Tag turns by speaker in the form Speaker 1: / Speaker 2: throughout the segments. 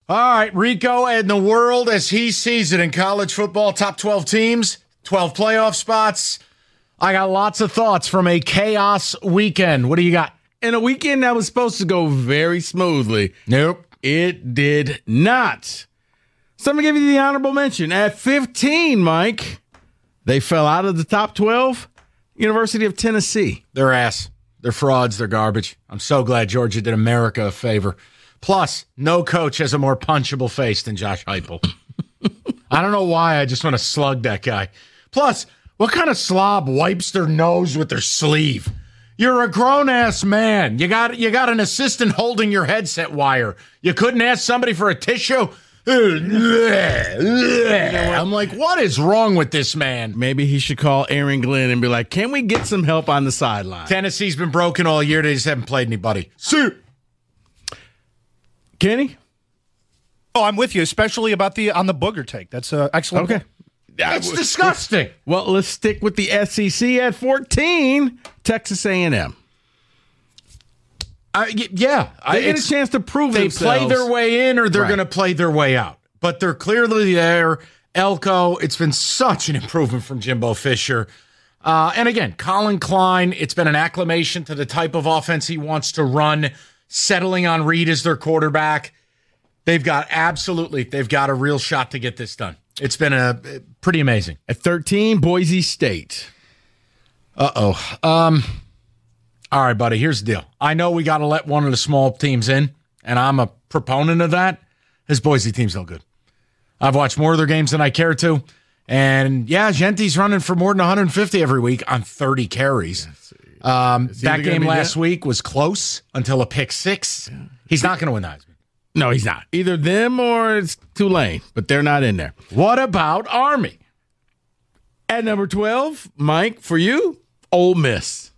Speaker 1: All right, Rico and the world as he sees it in college football, top 12 teams, 12 playoff spots. I got lots of thoughts from a chaos weekend. What do you got?
Speaker 2: In a weekend that was supposed to go very smoothly.
Speaker 1: Nope.
Speaker 2: It did not. So I'm going to give you the honorable mention. At 15, Mike, they fell out of the top 12. University of Tennessee.
Speaker 1: They're ass. They're frauds. They're garbage. I'm so glad Georgia did America a favor. Plus, no coach has a more punchable face than Josh Heupel. I don't know why. I just want to slug that guy. Plus, what kind of slob wipes their nose with their sleeve? You're a grown-ass man. You got an assistant holding your headset wire. You couldn't ask somebody for a tissue? I'm like, what is wrong with this man?
Speaker 2: Maybe he should call Aaron Glenn and be like, can we get some help on the sideline?
Speaker 1: Tennessee's been broken all year. They just haven't played anybody. See.
Speaker 2: Kenny?
Speaker 3: Oh, I'm with you, especially about on the booger take. That's excellent.
Speaker 2: Okay.
Speaker 1: That's disgusting.
Speaker 2: Well, let's stick with the SEC at 14, Texas A&M.
Speaker 1: Yeah.
Speaker 2: They get a chance to prove
Speaker 1: they
Speaker 2: themselves.
Speaker 1: play their way in or they're going to play their way out. But they're clearly there. Elko, it's been such an improvement from Jimbo Fisher. And again, Colin Klein, it's been an acclimation to the type of offense he wants to run, settling on Reed as their quarterback. They've got a real shot to get this done. It's been pretty amazing.
Speaker 2: At 13, Boise State.
Speaker 1: Uh-oh. All right, buddy, here's the deal. I know we got to let one of the small teams in, and I'm a proponent of that. This Boise team's no good. I've watched more of their games than I care to. And, yeah, Genti's running for more than 150 every week on 30 carries. That game last week was close until a pick six. Yeah. He's not going to win the Heisman.
Speaker 2: No, he's not. Either them or it's Tulane, but they're not in there.
Speaker 1: What about Army?
Speaker 2: At number 12, Mike, for you, Ole Miss.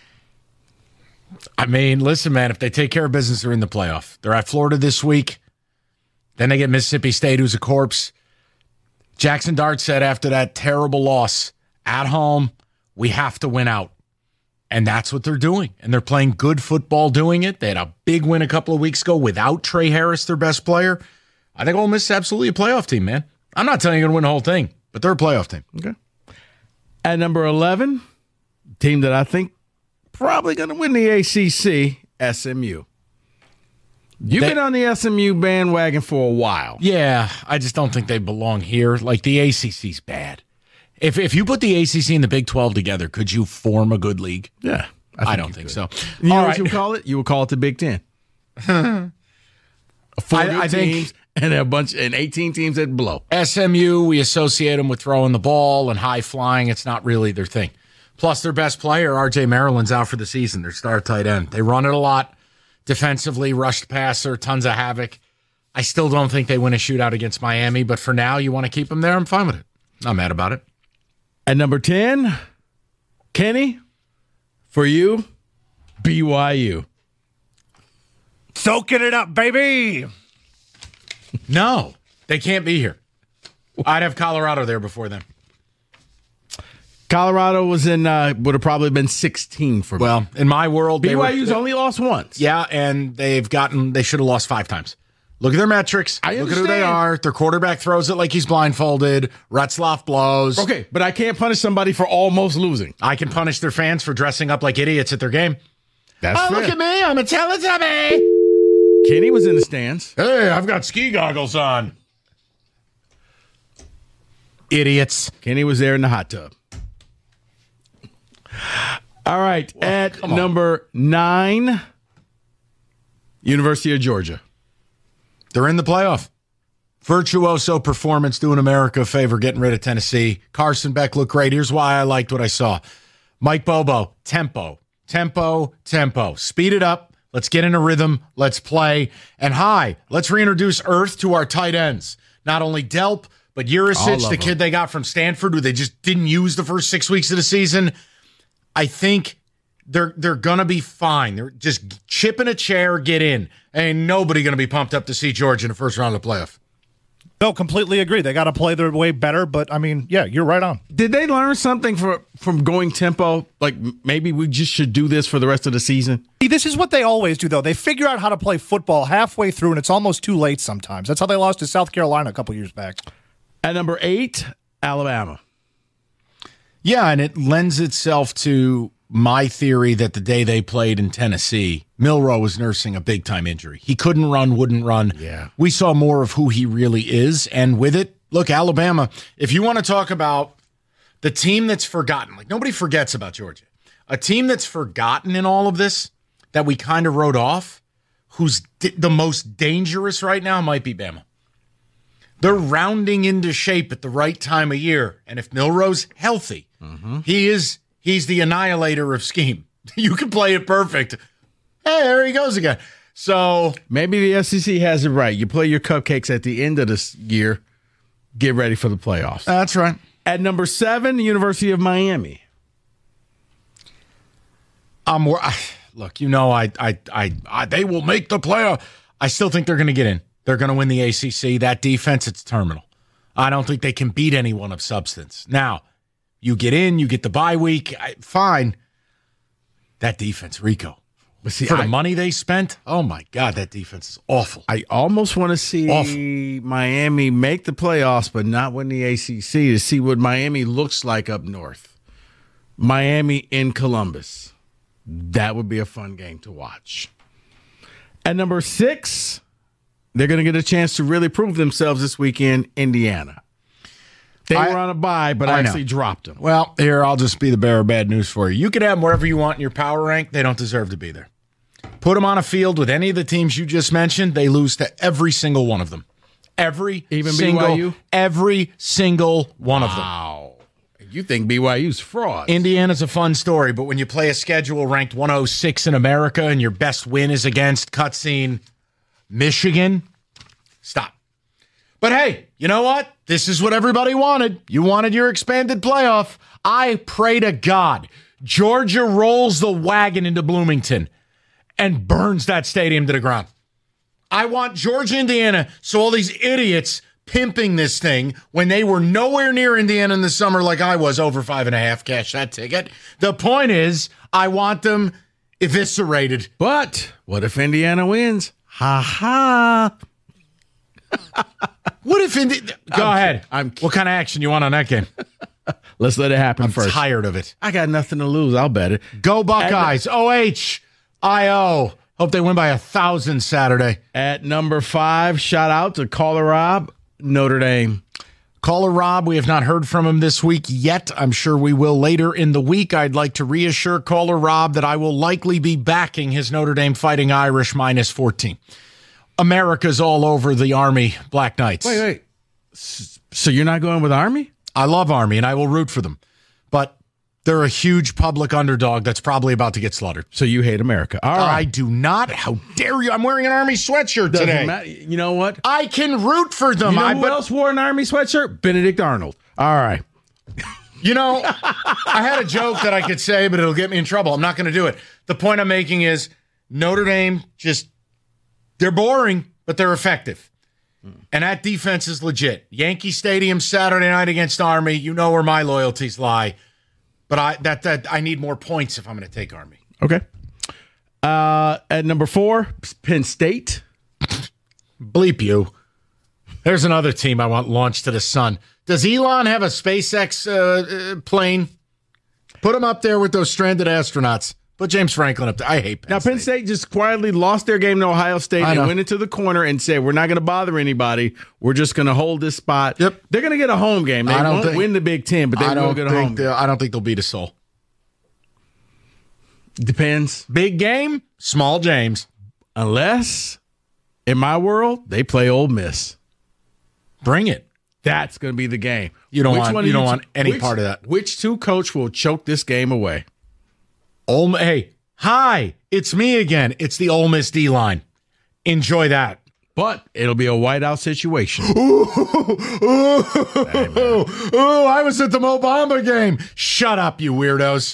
Speaker 1: I mean, listen, man, if they take care of business, they're in the playoff. They're at Florida this week. Then they get Mississippi State, who's a corpse. Jackson Dart said after that terrible loss at home, we have to win out. And that's what they're doing. And they're playing good football doing it. They had a big win a couple of weeks ago without Trey Harris, their best player. I think Ole Miss is absolutely a playoff team, man. I'm not telling you they're going to win the whole thing, but they're a playoff team.
Speaker 2: Okay. At number 11, team that I think probably going to win the ACC, SMU. You've been on the SMU bandwagon for a while.
Speaker 1: Yeah, I just don't think they belong here. Like, the ACC's bad. If you put the ACC and the Big 12 together, could you form a good league?
Speaker 2: Yeah.
Speaker 1: I don't think so.
Speaker 2: You know what you would call it? You would call it the Big 10. 40 teams and 18 teams that blow.
Speaker 1: SMU, we associate them with throwing the ball and high flying. It's not really their thing. Plus, their best player, R.J. Maryland's out for the season. Their star tight end. They run it a lot. Defensively, rushed passer, tons of havoc. I still don't think they win a shootout against Miami, but for now, you want to keep them there? I'm fine with it. Not mad about it.
Speaker 2: At number 10, Kenny, for you, BYU.
Speaker 3: Soaking it up, baby.
Speaker 1: No, they can't be here. I'd have Colorado there before them.
Speaker 2: Colorado was would have probably been 16 for me.
Speaker 1: Well, in my world,
Speaker 2: BYU's only lost once.
Speaker 1: Yeah, and they should have lost 5 times. Look at their metrics. Look at who they are. Their quarterback throws it like he's blindfolded. Retzloff blows.
Speaker 2: Okay, but I can't punish somebody for almost losing.
Speaker 1: I can punish their fans for dressing up like idiots at their game.
Speaker 2: That's fair.
Speaker 1: Look at me. I'm a Teletubby.
Speaker 2: Kenny was in the stands.
Speaker 1: Hey, I've got ski goggles on. Idiots.
Speaker 2: Kenny was there in the hot tub. All right, at number 9, University of Georgia.
Speaker 1: They're in the playoff. Virtuoso performance doing America a favor, getting rid of Tennessee. Carson Beck looked great. Here's why I liked what I saw. Mike Bobo, tempo. Speed it up. Let's get in a rhythm. Let's play. And let's reintroduce Earth to our tight ends. Not only Delp, but Urisic, the kid they got from Stanford, who they just didn't use the first 6 weeks of the season. I think they're going to be fine. They're just chip in a chair, get in. Ain't nobody going to be pumped up to see Georgia in the first round of the playoff.
Speaker 3: No, completely agree. They got to play their way better, but I mean, yeah, you're right on.
Speaker 2: Did they learn something from going tempo? Like maybe we just should do this for the rest of the season?
Speaker 3: See, this is what they always do, though. They figure out how to play football halfway through, and it's almost too late sometimes. That's how they lost to South Carolina a couple years back.
Speaker 2: At number 8, Alabama.
Speaker 1: Yeah, and it lends itself to my theory that the day they played in Tennessee, Milroe was nursing a big-time injury. He couldn't run, wouldn't run.
Speaker 2: Yeah.
Speaker 1: We saw more of who he really is, and with it, look, Alabama, if you want to talk about the team that's forgotten, like nobody forgets about Georgia, a team that's forgotten in all of this that we kind of wrote off, who's the most dangerous right now might be Bama. They're rounding into shape at the right time of year, and if Milroe's healthy, he's the annihilator of scheme. You can play it perfect. Hey, there he goes again. So
Speaker 2: maybe the SEC has it right. You play your cupcakes at the end of this year, get ready for the playoffs.
Speaker 1: That's right.
Speaker 2: At number 7, the University of Miami.
Speaker 1: Look, you know, they will make the playoff. I still think they're going to get in. They're going to win the ACC. That defense, it's terminal. I don't think they can beat anyone of substance. Now, you get in, you get the bye week, fine. That defense, Rico.
Speaker 2: See,
Speaker 1: for the money they spent, oh my God, that defense is awful.
Speaker 2: I almost want to see Miami make the playoffs, but not win the ACC to see what Miami looks like up north. Miami in Columbus. That would be a fun game to watch. At number 6, they're going to get a chance to really prove themselves this weekend, Indiana. They were on a bye, but I actually dropped them.
Speaker 1: Well, here, I'll just be the bearer of bad news for you. You can have them wherever you want in your power rank. They don't deserve to be there. Put them on a field with any of the teams you just mentioned, they lose to every single one of them.
Speaker 2: Even BYU?
Speaker 1: Every single one of them.
Speaker 2: Wow. You think BYU's fraud.
Speaker 1: Indiana's a fun story, but when you play a schedule ranked 106 in America and your best win is against cutscene Michigan, stop. But hey, you know what? This is what everybody wanted. You wanted your expanded playoff. I pray to God Georgia rolls the wagon into Bloomington and burns that stadium to the ground. I want Georgia, Indiana, so all these idiots pimping this thing when they were nowhere near Indiana in the summer like I was, over 5.5, cash that ticket. The point is, I want them eviscerated.
Speaker 2: But what if Indiana wins? Ha ha.
Speaker 1: What if Go ahead. What kind of action you want on that game?
Speaker 2: Let's let it happen
Speaker 1: I'm
Speaker 2: first.
Speaker 1: tired of it.
Speaker 2: I got nothing to lose. I'll bet it.
Speaker 1: Go Buckeyes. OHIO. Hope they win by 1,000 Saturday.
Speaker 2: At number 5, shout out to Caller Rob, Notre Dame.
Speaker 1: Caller Rob, we have not heard from him this week yet. I'm sure we will later in the week. I'd like to reassure Caller Rob that I will likely be backing his Notre Dame Fighting Irish minus 14. America's all over the Army Black Knights.
Speaker 2: Wait. So you're not going with Army?
Speaker 1: I love Army, and I will root for them. But they're a huge public underdog that's probably about to get slaughtered.
Speaker 2: So you hate America. All right.
Speaker 1: I do not. How dare you? I'm wearing an Army sweatshirt today.
Speaker 2: Matter. You know what?
Speaker 1: I can root for them.
Speaker 2: You know who else wore an Army sweatshirt? Benedict Arnold. All right.
Speaker 1: You know, I had a joke that I could say, but it'll get me in trouble. I'm not going to do it. The point I'm making is Notre Dame they're boring, but they're effective. And that defense is legit. Yankee Stadium Saturday night against Army. You know where my loyalties lie. But I need more points if I'm going to take Army.
Speaker 2: Okay. At number 4, Penn State.
Speaker 1: Bleep you. There's another team I want launched to the sun. Does Elon have a SpaceX plane? Put him up there with those stranded astronauts. Put James Franklin up there. I hate Penn State.
Speaker 2: Now, Penn State just quietly lost their game to Ohio State and went into the corner and said, we're not going to bother anybody. We're just going to hold this spot.
Speaker 1: Yep.
Speaker 2: They're going to get a home game. They won't win the Big Ten, but they will get a home game.
Speaker 1: I don't think they'll beat a soul.
Speaker 2: Depends.
Speaker 1: Big game, small James.
Speaker 2: Unless, in my world, they play Ole Miss.
Speaker 1: Bring it.
Speaker 2: That's going to be the game.
Speaker 1: You don't want any part of that.
Speaker 2: Which two coach will choke this game away?
Speaker 1: Hey, hi, it's me again. It's the Ole Miss D-line. Enjoy that.
Speaker 2: But it'll be a whiteout situation.
Speaker 1: Ooh, I was at the Mo Bamba game. Shut up, you weirdos.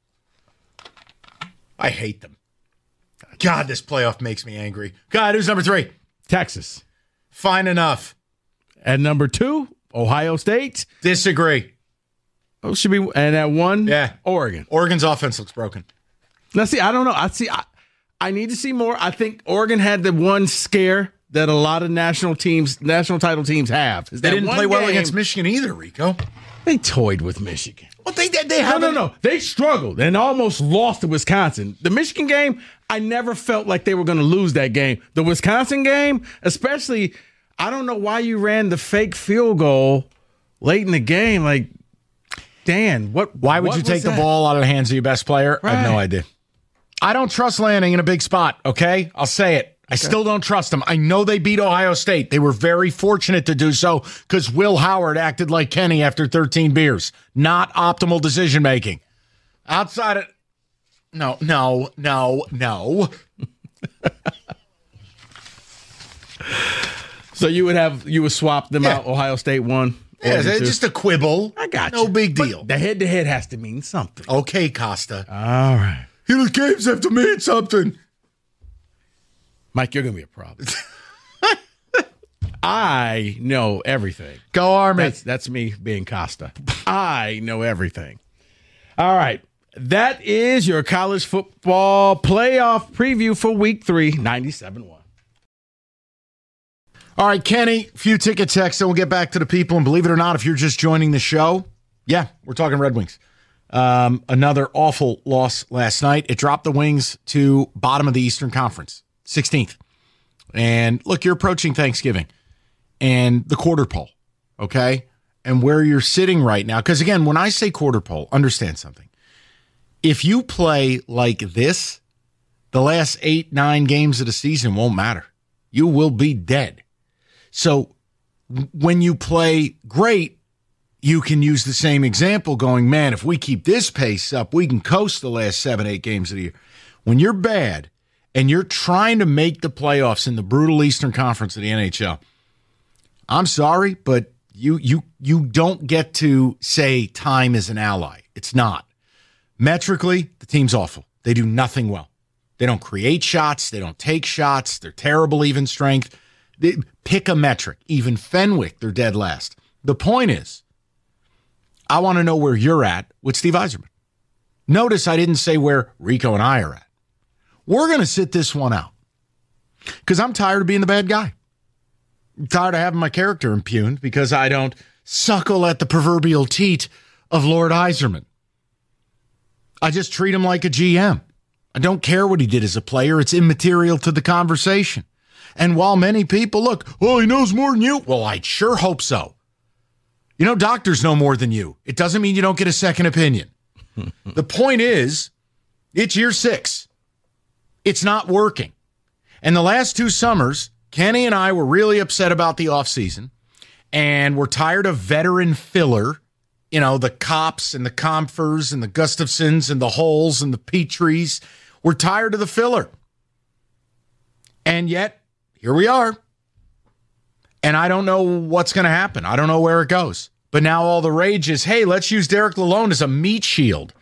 Speaker 1: I hate them. God, this playoff makes me angry. God, who's number 3?
Speaker 2: Texas.
Speaker 1: Fine enough.
Speaker 2: At number 2, Ohio State.
Speaker 1: Disagree.
Speaker 2: Oh, should be. And at 1,
Speaker 1: Yeah.
Speaker 2: Oregon.
Speaker 1: Oregon's offense looks broken.
Speaker 2: Now, see, I don't know. I need to see more. I think Oregon had the one scare that a lot of national title teams have.
Speaker 1: They didn't play well against Michigan either, Rico.
Speaker 2: They toyed with Michigan.
Speaker 1: Well, they have
Speaker 2: No. They struggled and almost lost to Wisconsin. The Michigan game, I never felt like they were going to lose that game. The Wisconsin game, especially, I don't know why you ran the fake field goal late in the game. Like, Dan,
Speaker 1: why would you take the ball out of the hands of your best player?
Speaker 2: Right.
Speaker 1: I have no idea. I don't trust Lanning in a big spot, okay? I'll say it. I still don't trust them. I know they beat Ohio State. They were very fortunate to do so because Will Howard acted like Kenny after 13 beers. Not optimal decision making. Outside of no.
Speaker 2: So you would swap them out. Ohio State 1.
Speaker 1: Yeah, it's just a quibble.
Speaker 2: I got you.
Speaker 1: No big deal.
Speaker 2: But the head-to-head has to mean something.
Speaker 1: Okay, Costa.
Speaker 2: All right.
Speaker 1: The games have to mean something.
Speaker 2: Mike, you're going to be a problem. I know everything.
Speaker 1: Go Army.
Speaker 2: That's me being Costa. I know everything. All right. That is your college football playoff preview for week 3, 97-1.
Speaker 1: All right, Kenny, a few ticket checks, and we'll get back to the people. And believe it or not, if you're just joining the show, yeah, we're talking Red Wings. Another awful loss last night. It dropped the Wings to bottom of the Eastern Conference, 16th. And look, you're approaching Thanksgiving and the quarter pole, okay? And where you're sitting right now, because again, when I say quarter pole, understand something. If you play like this, the last 8-9 games of the season won't matter. You will be dead. So when you play great, you can use the same example going, man, if we keep this pace up, we can coast the last 7-8 games of the year. When you're bad and you're trying to make the playoffs in the brutal Eastern Conference of the NHL, I'm sorry, but you don't get to say time is an ally. It's not. Metrically, the team's awful. They do nothing well. They don't create shots. They don't take shots. They're terrible even strength. Pick a metric. Even Fenwick, they're dead last. The point is, I want to know where you're at with Steve Yzerman. Notice I didn't say where Rico and I are at. We're going to sit this one out because I'm tired of being the bad guy. I'm tired of having my character impugned because I don't suckle at the proverbial teat of Lord Yzerman. I just treat him like a GM. I don't care what he did as a player. It's immaterial to the conversation. And while many people look, oh, he knows more than you. Well, I'd sure hope so. You know, doctors know more than you. It doesn't mean you don't get a second opinion. The point is, it's year 6. It's not working. And the last 2 summers, Kenny and I were really upset about the offseason, and we're tired of veteran filler. You know, the Kops and the Comfers and the Gustafsons and the Holes and the Petries. We're tired of the filler. And yet, here we are. And I don't know what's going to happen. I don't know where it goes. But now all the rage is, hey, let's use Derek Lalonde as a meat shield.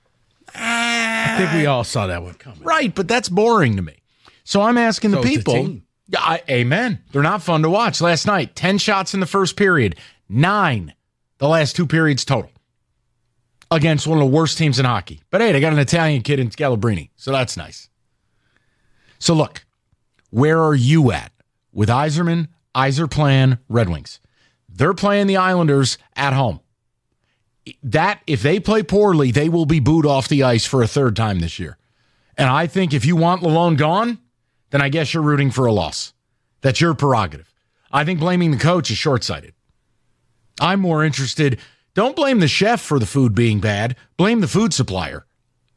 Speaker 2: I think we all saw that one coming.
Speaker 1: Right, but that's boring to me. So I'm asking the people. Amen. They're not fun to watch. Last night, 10 shots in the first period, 9 the last 2 periods total against one of the worst teams in hockey. But hey, they got an Italian kid in Scalabrini, so that's nice. So look, where are you at with Yzerman, Yzerplan, Red Wings? They're playing the Islanders at home. That, if they play poorly, they will be booed off the ice for a 3rd time this year. And I think if you want Lalonde gone, then I guess you're rooting for a loss. That's your prerogative. I think blaming the coach is short-sighted. I'm more interested, don't blame the chef for the food being bad. Blame the food supplier.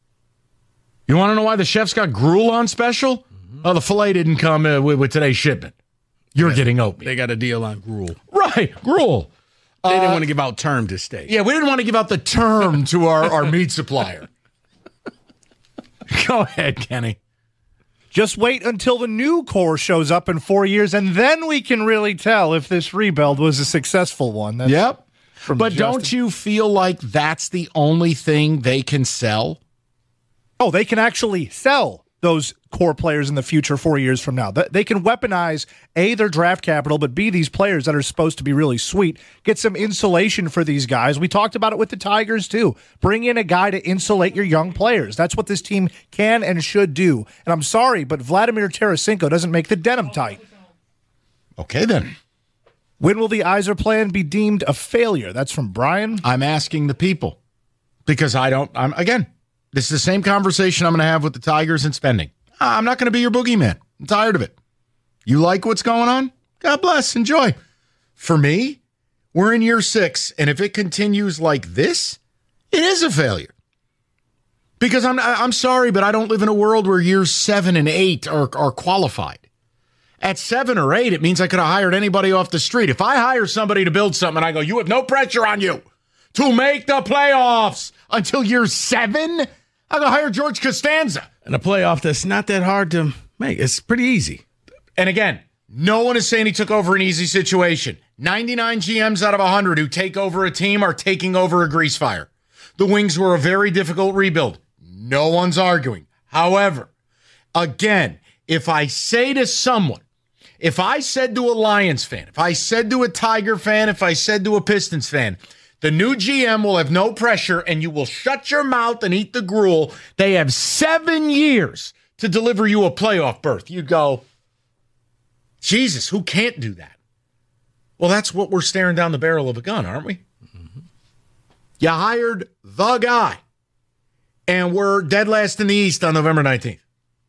Speaker 1: You want to know why the chef's got gruel on special? Mm-hmm. Oh, the filet didn't come with today's shipment. You're getting oatmeal.
Speaker 2: They got a deal on gruel.
Speaker 1: Right, gruel.
Speaker 2: They didn't want to give out term to steak.
Speaker 1: Yeah, we didn't want to give out the term to our meat supplier. Go ahead, Kenny.
Speaker 3: Just wait until the new core shows up in 4 years, and then we can really tell if this rebuild was a successful one. That's
Speaker 1: yep. But don't you feel like that's the only thing they can sell?
Speaker 3: Oh, they can actually sell those core players in the future 4 years from now. They can weaponize, A, their draft capital, but B, these players that are supposed to be really sweet. Get some insulation for these guys. We talked about it with the Tigers, too. Bring in a guy to insulate your young players. That's what this team can and should do. And I'm sorry, but Vladimir Tarasenko doesn't make the denim tight.
Speaker 1: Okay, then.
Speaker 3: When will the Yzer plan be deemed a failure? That's from Brian.
Speaker 1: I'm asking the people because again, this is the same conversation I'm going to have with the Tigers and spending. I'm not going to be your boogeyman. I'm tired of it. You like what's going on? God bless. Enjoy. For me, we're in year 6, and if it continues like this, it is a failure. Because I'm sorry, but I don't live in a world where years 7 and 8 are qualified. At 7 or 8, it means I could have hired anybody off the street. If I hire somebody to build something, I go, you have no pressure on you to make the playoffs until year 7. I'm going to hire George Costanza.
Speaker 2: And a playoff that's not that hard to make. It's pretty easy.
Speaker 1: And again, no one is saying he took over an easy situation. 99 GMs out of 100 who take over a team are taking over a grease fire. The Wings were a very difficult rebuild. No one's arguing. However, again, if I say to someone, if I said to a Lions fan, if I said to a Tiger fan, if I said to a Pistons fan, the new GM will have no pressure and you will shut your mouth and eat the gruel. They have 7 years to deliver you a playoff berth. You'd go, Jesus, who can't do that? Well, that's what we're staring down the barrel of a gun, aren't we? Mm-hmm. You hired the guy, and we're dead last in the East on November 19th.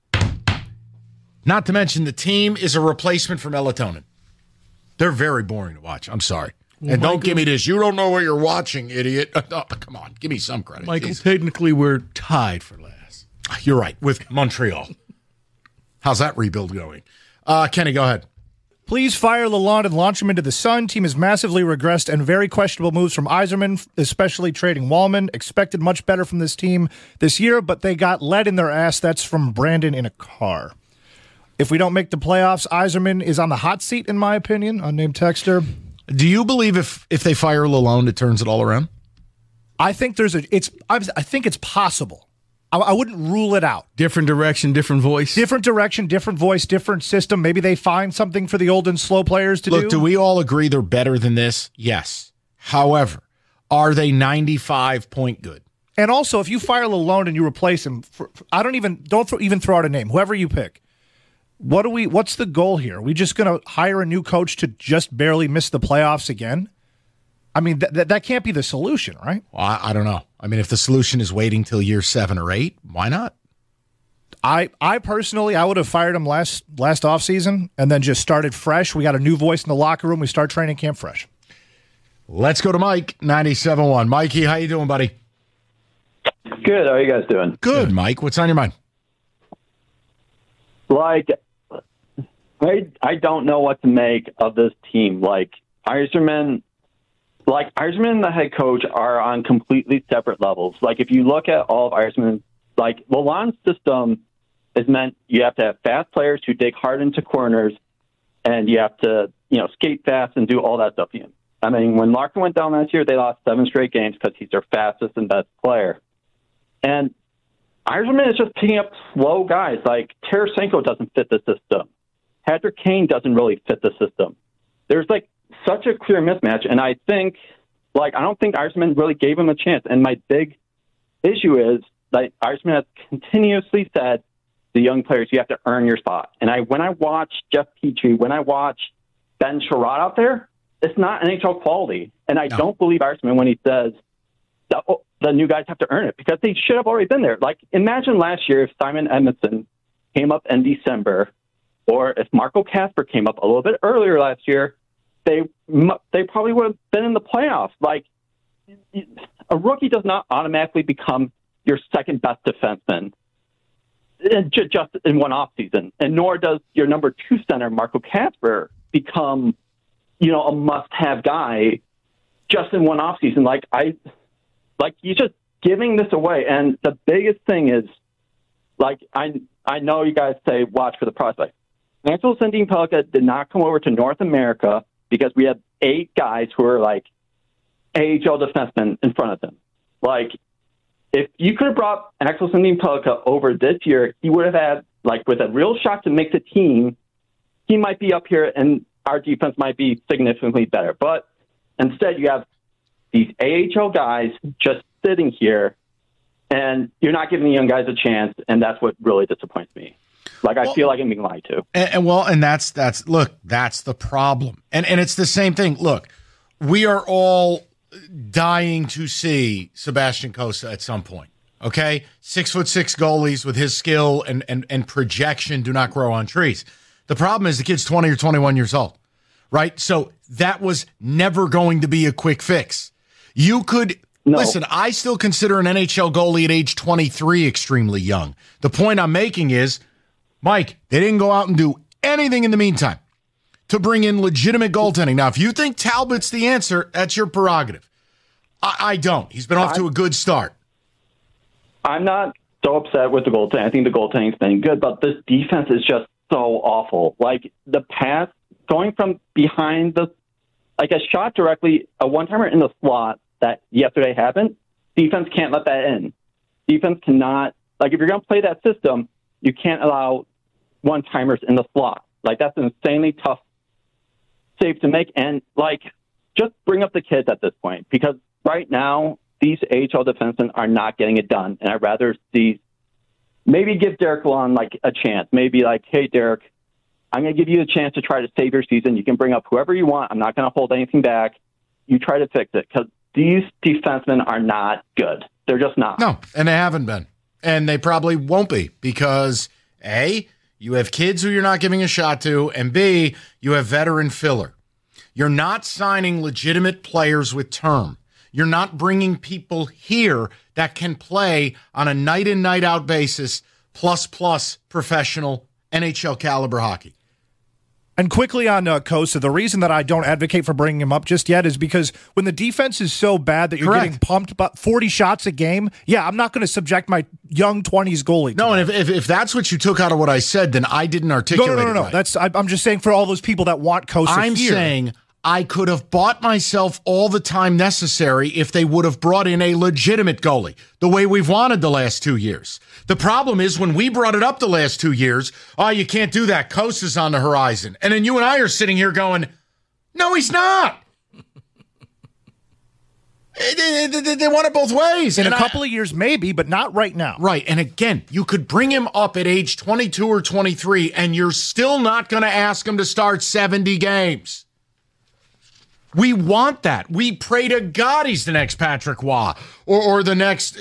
Speaker 1: Not to mention the team is a replacement for melatonin. They're very boring to watch. I'm sorry. Well, and don't give me this. You don't know what you're watching, idiot. Oh, come on. Give me some credit.
Speaker 2: Michael, technically we're tied for last.
Speaker 1: You're right. With Montreal. How's that rebuild going? Kenny, go ahead.
Speaker 3: Please fire Lalonde and launch him into the sun. Team has massively regressed and very questionable moves from Yzerman, especially trading Wallman. Expected much better from this team this year, but they got lead in their ass. That's from Brandon in a car. If we don't make the playoffs, Yzerman is on the hot seat, in my opinion, unnamed texter.
Speaker 1: Do you believe if they fire Lalonde, it turns it all around?
Speaker 3: I think I think it's possible. I wouldn't rule it out.
Speaker 2: Different direction, different voice.
Speaker 3: Different direction, different voice, different system. Maybe they find something for the old and slow players to do.
Speaker 1: Look, do we all agree they're better than this? Yes. However, are they 95-point good?
Speaker 3: And also, if you fire Lalonde and you replace him, don't even throw out a name. Whoever you pick. What's the goal here? Are we just going to hire a new coach to just barely miss the playoffs again? I mean, that can't be the solution, right?
Speaker 1: Well, I don't know. I mean, if the solution is waiting till year 7 or 8, why not?
Speaker 3: I personally, I would have fired him last offseason and then just started fresh. We got a new voice in the locker room. We start training camp fresh.
Speaker 1: Let's go to Mike, 97.1. Mikey, how you doing, buddy?
Speaker 4: Good. How are you guys doing?
Speaker 1: Good, Mike. What's on your mind?
Speaker 4: I don't know what to make of this team. Yzerman and the head coach are on completely separate levels. If you look at all of Yzerman, Lalonde's system is meant you have to have fast players who dig hard into corners, and you have to, skate fast and do all that stuff. I mean, when Larkin went down last year, they lost 7 straight games because he's their fastest and best player. And Yzerman is just picking up slow guys. Tarasenko doesn't fit the system. Patrick Kane doesn't really fit the system. There's such a clear mismatch, and I think, I don't think Yzerman really gave him a chance. And my big issue is that Yzerman has continuously said to young players, you have to earn your spot. And when I watch Jeff Petrie, when I watch Ben Sherrod out there, it's not NHL quality. And I don't believe Yzerman when he says that, the new guys have to earn it, because they should have already been there. Imagine last year if Simon Edmondson came up in December, or if Marco Kasper came up a little bit earlier last year, they probably would have been in the playoffs. A rookie does not automatically become your second best defenseman just in one offseason, and nor does your number 2 center, Marco Kasper, become, a must-have guy just in one offseason. You're just giving this away. And the biggest thing is, I know you guys say watch for the prospect. Axel Sandin-Pellikka did not come over to North America because we had 8 guys who were AHL defensemen in front of him. if you could have brought Axel Sandin-Pellikka over this year, he would have had, like, with a real shot to make the team, he might be up here and our defense might be significantly better. But instead, you have these AHL guys just sitting here, and you're not giving the young guys a chance, and that's what really disappoints me. Like, I feel like I'm being lied to.
Speaker 1: And that's the problem. And it's the same thing. Look, we are all dying to see Sebastian Cossa at some point. Okay? 6'6" goalies with his skill and projection do not grow on trees. The problem is the kid's 20 or 21 years old, right? So that was never going to be a quick fix. You could listen, I still consider an NHL goalie at age 23 extremely young. The point I'm making is, Mike, they didn't go out and do anything in the meantime to bring in legitimate goaltending. Now, if you think Talbot's the answer, that's your prerogative. I don't. He's been off to a good start.
Speaker 4: I'm not so upset with the goaltending. I think the goaltending's been good, but this defense is just so awful. Like, the pass, going from behind like a shot directly, a one-timer in the slot that yesterday happened, defense can't let that in. Defense cannot, like, if you're going to play that system, you can't allow one-timers in the slot. Like, that's an insanely tough save to make. And, like, just bring up the kids at this point, because right now, these AHL defensemen are not getting it done. And I'd rather see, maybe give Derek Lalonde, like, a chance. Maybe, like, hey, Derek, I'm going to give you a chance to try to save your season. You can bring up whoever you want. I'm not going to hold anything back. You try to fix it, because these defensemen are not good. They're just not.
Speaker 1: No, and they haven't been. And they probably won't be, because, A, you have kids who you're not giving a shot to, and B, you have veteran filler. You're not signing legitimate players with term. You're not bringing people here that can play on a night-in, night-out basis, plus professional NHL caliber hockey.
Speaker 3: And quickly on Cossa, the reason that I don't advocate for bringing him up just yet is because when the defense is so bad that you're getting pumped about 40 shots a game, I'm not going to subject my young 20s goalie to
Speaker 1: No,
Speaker 3: that.
Speaker 1: and if that's what you took out of what I said, then I didn't articulate it
Speaker 3: No.
Speaker 1: right.
Speaker 3: I'm just saying for all those people that want Cossa
Speaker 1: I'm
Speaker 3: here.
Speaker 1: saying I could have bought myself all the time necessary if they would have brought in a legitimate goalie, the way we've wanted the last 2 years. The problem is when we brought it up the last 2 years, you can't do that. Cosa's on the horizon. And then you and I are sitting here going, no, he's not. They want it both ways.
Speaker 3: In a couple of years, maybe, but not right now.
Speaker 1: Right. And again, you could bring him up at age 22 or 23, and you're still not going to ask him to start 70 games. We want that. We pray to God he's the next Patrick Waugh or the next,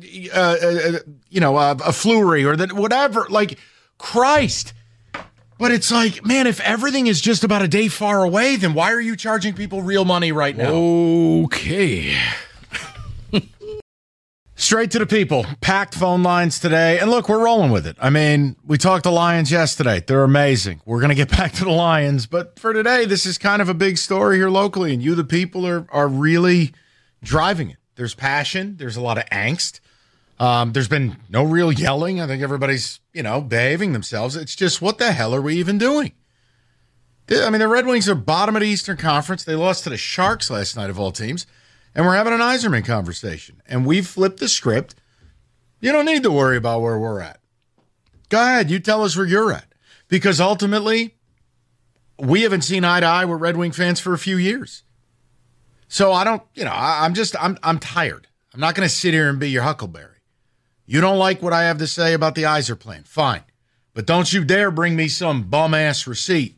Speaker 1: a Fleury or whatever. Like, Christ. But it's like, man, if everything is just about a day far away, then why are you charging people real money right now?
Speaker 2: Okay.
Speaker 1: Straight to the people. Packed phone lines today. And look, we're rolling with it. I mean, we talked to Lions yesterday. They're amazing. We're going to get back to the Lions. But for today, this is kind of a big story here locally. And you, the people, are really driving it. There's passion. There's a lot of angst. There's been no real yelling. I think everybody's, behaving themselves. It's just, what the hell are we even doing? I mean, the Red Wings are bottom of the Eastern Conference. They lost to the Sharks last night, of all teams. And we're having an Yzerman conversation. And we've flipped the script. You don't need to worry about where we're at. Go ahead. You tell us where you're at. Because ultimately, we haven't seen eye to eye with Red Wing fans for a few years. So I don't, I'm tired. I'm not going to sit here and be your huckleberry. You don't like what I have to say about the Yzer plan. Fine. But don't you dare bring me some bum-ass receipt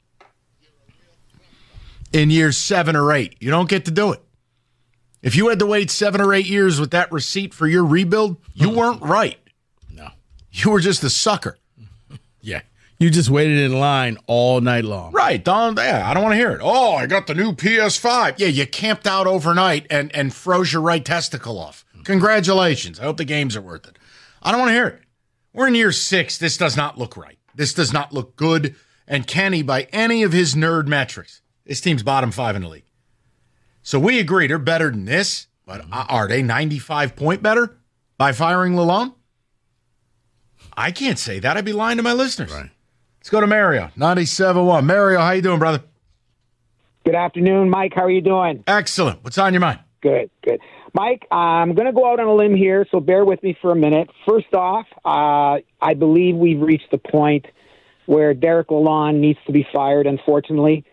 Speaker 1: in years 7 or 8. You don't get to do it. If you had to wait 7 or 8 years with that receipt for your rebuild, you weren't right.
Speaker 2: No.
Speaker 1: You were just a sucker.
Speaker 2: Yeah. You just waited in line all night long.
Speaker 1: Right. I don't want to hear it. Oh, I got the new PS5. Yeah, you camped out overnight and froze your right testicle off. Congratulations. I hope the games are worth it. I don't want to hear it. We're in year 6. This does not look right. This does not look good. And Kenny, by any of his nerd metrics, this team's bottom 5 in the league. So we agree they're better than this, but are they 95 point better by firing Lalonde? I can't say that. I'd be lying to my listeners.
Speaker 2: Right.
Speaker 1: Let's go to Mario, 97.1. Mario, how you doing, brother?
Speaker 5: Good afternoon, Mike. How are you doing?
Speaker 1: Excellent. What's on your mind?
Speaker 5: Good. Mike, I'm going to go out on a limb here, so bear with me for a minute. First off, I believe we've reached the point where Derek Lalonde needs to be fired, unfortunately.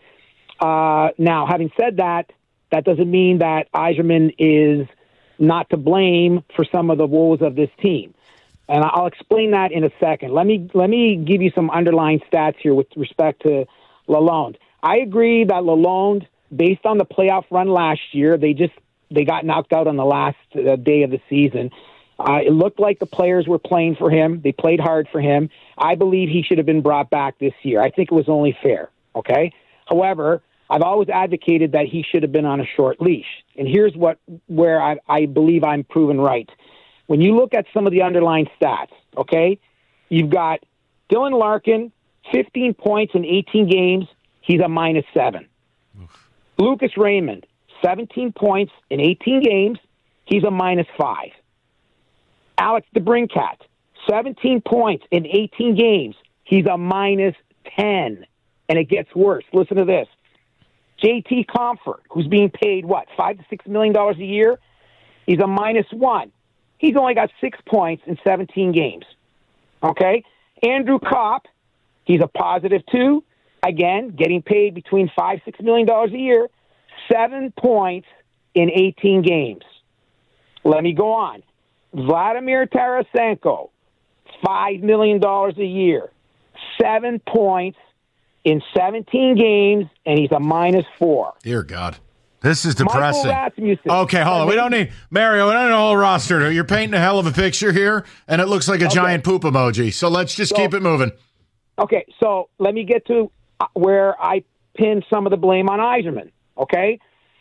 Speaker 5: Now, having said that, that doesn't mean that Yzerman is not to blame for some of the woes of this team. And I'll explain that in a second. Let me give you some underlying stats here with respect to Lalonde. I agree that Lalonde, based on the playoff run last year, they got knocked out on the last day of the season. It looked like the players were playing for him. They played hard for him. I believe he should have been brought back this year. I think it was only fair, okay? However, I've always advocated that he should have been on a short leash. And here's where I believe I'm proven right. When you look at some of the underlying stats, okay, you've got Dylan Larkin, 15 points in 18 games. He's a -7. Lucas Raymond, 17 points in 18 games. He's a -5. Alex DeBrincat, 17 points in 18 games. He's a -10. And it gets worse. Listen to this. JT Comfort, who's being paid, $5 to $6 million a year? He's a -1. He's only got 6 points in 17 games. Okay? Andrew Kopp, he's a +2. Again, getting paid between $5, $6 million a year. 7 points in 18 games. Let me go on. Vladimir Tarasenko, $5 million a year. 7 points in 17 games, and he's a -4.
Speaker 1: Dear God. This is depressing.
Speaker 5: Michael Rasmussen.
Speaker 1: Okay, hold on. We don't need Mario. We don't need a whole roster. You're painting a hell of a picture here, and it looks like a giant poop emoji. So let's just keep it moving.
Speaker 5: Okay, so let me get to where I pin some of the blame on Yzerman. Okay,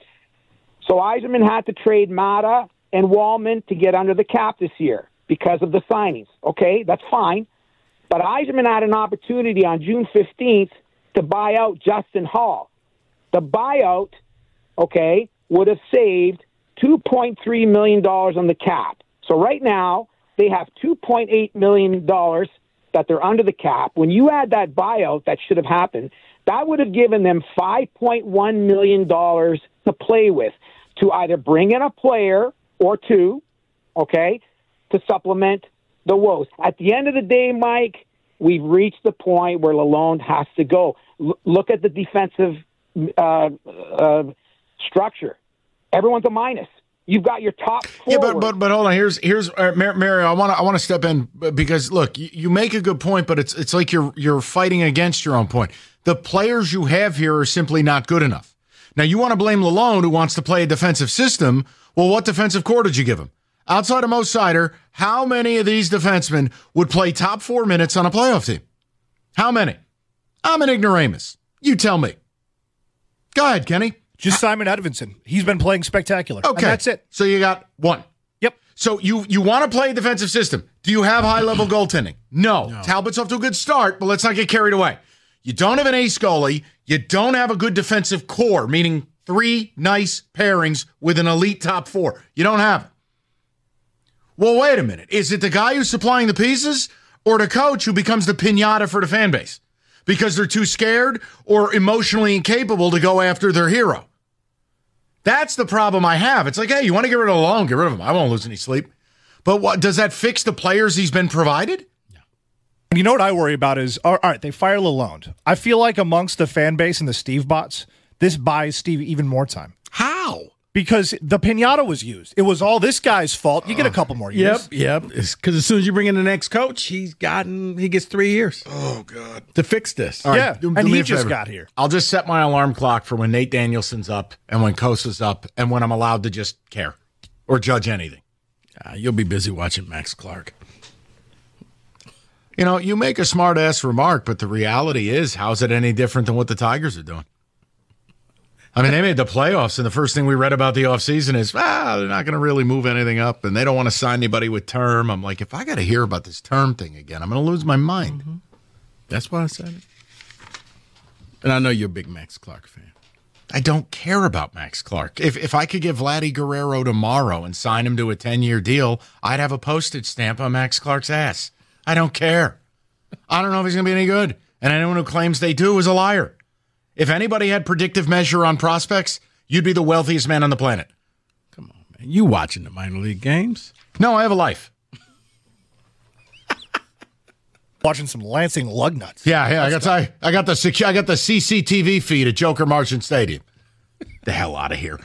Speaker 5: so Yzerman had to trade Mata and Wallman to get under the cap this year because of the signings. Okay, that's fine, but Yzerman had an opportunity on June 15th to buy out Justin Hall. The buyout, okay, would have saved $2.3 million on the cap. So right now, they have $2.8 million that they're under the cap. When you add that buyout that should have happened, that would have given them $5.1 million to play with to either bring in a player or two, okay, to supplement the woes. At the end of the day, Mike, we've reached the point where Lalonde has to go. Look at the defensive structure. Everyone's a minus. You've got your top forward.
Speaker 1: Yeah, but hold on. Here's Mario. I want to step in because look, you make a good point, but it's like you're fighting against your own point. The players you have here are simply not good enough. Now you want to blame Lalonde, who wants to play a defensive system. Well, what defensive core did you give him? Outside of Mo Seider, how many of these defensemen would play top 4 minutes on a playoff team? How many? I'm an ignoramus. You tell me. Go ahead, Kenny.
Speaker 3: Just Simon Edvinsson. He's been playing spectacular.
Speaker 1: Okay.
Speaker 3: And that's it.
Speaker 1: So you got one.
Speaker 3: Yep.
Speaker 1: So you want to play a defensive system. Do you have high-level goaltending? No. Talbot's off to a good start, but let's not get carried away. You don't have an ace goalie. You don't have a good defensive core, meaning 3 nice pairings with an elite top 4. You don't have it. Well, wait a minute. Is it the guy who's supplying the pieces or the coach who becomes the piñata for the fan base because they're too scared or emotionally incapable to go after their hero? That's the problem I have. It's like, hey, you want to get rid of Lalonde? Get rid of him. I won't lose any sleep. But what does that fix the players he's been provided?
Speaker 3: You know what I worry about is, all right, they fire Lalonde. I feel like amongst the fan base and the Steve bots, this buys Steve even more time.
Speaker 1: How?
Speaker 3: Because the piñata was used. It was all this guy's fault. You get a couple more years.
Speaker 2: Yep. Because as soon as you bring in the next coach, he gets 3 years.
Speaker 1: Oh, God.
Speaker 2: To fix this.
Speaker 1: All right,
Speaker 3: yeah,
Speaker 1: do
Speaker 3: and
Speaker 1: me
Speaker 3: he
Speaker 1: a
Speaker 3: just
Speaker 1: favor.
Speaker 3: got here.
Speaker 1: I'll just set my alarm clock for when Nate Danielson's up and when Kosa's up and when I'm allowed to just care or judge anything.
Speaker 2: You'll be busy watching Max Clark.
Speaker 1: You know, you make a smart-ass remark, but the reality is, how's it any different than what the Tigers are doing? I mean, they made the playoffs, and the first thing we read about the offseason is, they're not going to really move anything up, and they don't want to sign anybody with term. I'm like, if I got to hear about this term thing again, I'm going to lose my mind.
Speaker 2: Mm-hmm. That's why I said it. And I know you're a big Max Clark fan.
Speaker 1: I don't care about Max Clark. If I could give Vladdy Guerrero tomorrow and sign him to a 10-year deal, I'd have a postage stamp on Max Clark's ass. I don't care. I don't know if he's going to be any good. And anyone who claims they do is a liar. If anybody had predictive measure on prospects, you'd be the wealthiest man on the planet.
Speaker 2: Come on, You watching the minor league games?
Speaker 1: No, I have a life.
Speaker 3: Watching some Lansing Lugnuts.
Speaker 1: Yeah. I got the CCTV feed at Joker Marchant Stadium. The hell out of here.